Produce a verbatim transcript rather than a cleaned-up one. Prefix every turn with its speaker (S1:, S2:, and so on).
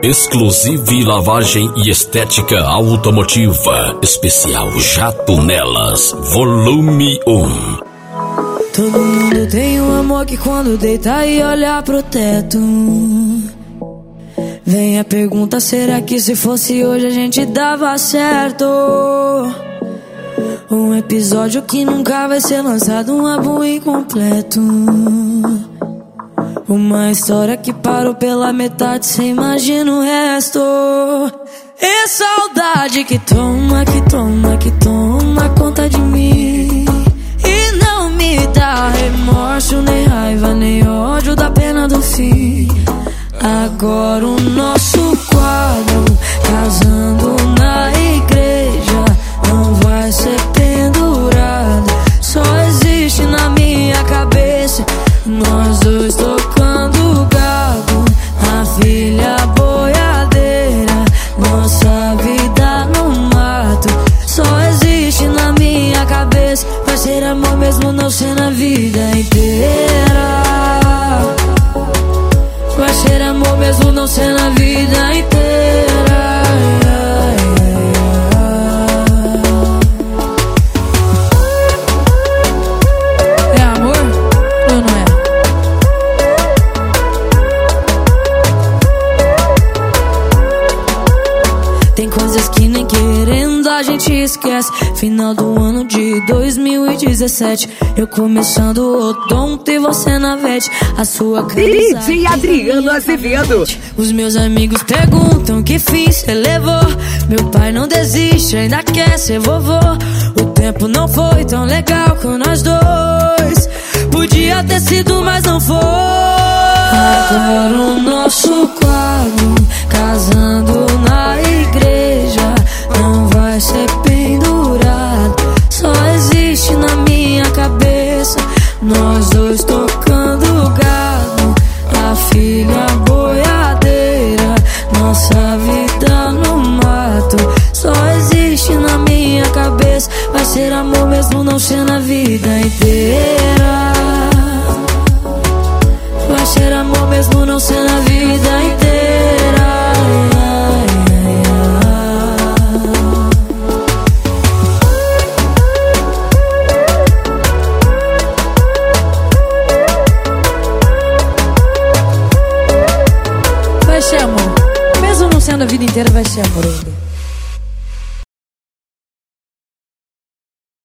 S1: Exclusive lavagem e estética automotiva. Especial Jato Nelas, volume um.
S2: Todo mundo tem um amor que quando deita e olha pro teto, vem a pergunta, será que se fosse hoje a gente dava certo? Um episódio que nunca vai ser lançado, um álbum incompleto. Uma história que parou pela metade, cê imagina o resto. E saudade que toma, que toma, que toma conta de mim. E não me dá remorso, nem raiva, nem ódio da pena do fim. Agora o nosso quadro, casando na igreja, não vai ser pendurado, só existe na minha cabeça. Nós dois tocando gado, a filha boiadeira, nossa vida no mato, só existe na minha cabeça. Vai ser amor mesmo não ser na vida inteira. Vai ser amor mesmo não ser na vida inteira. É amor ou não é? Tem coisas que nem querendo a gente esquece. Final do ano de dois mil e dezessete, eu começando o odonto e você na vete. A sua
S3: D J Adriano Azevedo.
S2: Os meus amigos perguntam que fim cê levou. Meu pai não desiste, ainda quer ser vovô. O tempo não foi tão legal com nós dois. Podia ter sido, mas não foi. Agora o nosso quadro, casando na igreja, não vai ser pendurado, só existe na minha cabeça. Nós dois tocando gado, a filha boiadeira, nossa vida no mato, só existe na minha cabeça. Vai ser amor mesmo não ser na vida inteira. Vai ser amor mesmo não ser na vida inteira. Vai ser amor mesmo não sendo a vida inteira, vai ser amor ainda.